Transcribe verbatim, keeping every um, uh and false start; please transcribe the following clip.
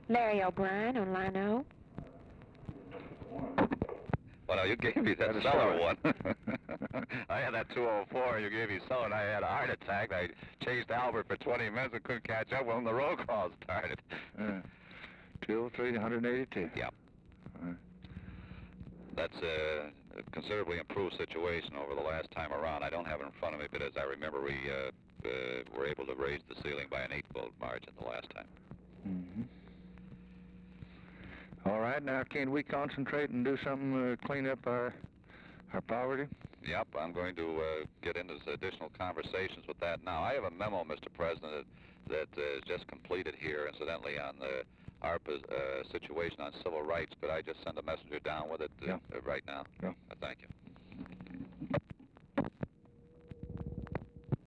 Larry O'Brien on line O. Well, now, you gave me that cellar one. I had that two oh four, you gave me cellar, and I had a heart attack. I chased Albert for twenty minutes and couldn't catch up when the roll call started. Uh, two oh three, one eighty-two. Yeah. Uh, That's a, a considerably improved situation over the last time around. I don't have it in front of me, but as I remember, we uh, uh, were able to raise the ceiling by an eight-volt margin the last time. mm-hmm. All right, now can we concentrate and do something to clean up our our poverty? Yep, I'm going to uh, get into additional conversations with that now. I have a memo, Mister President, that, that uh, is just completed here, incidentally, on the ARPA uh, situation on civil rights. Could I just send a messenger down with it uh, Yeah. uh, right now? Yeah. Uh, thank you.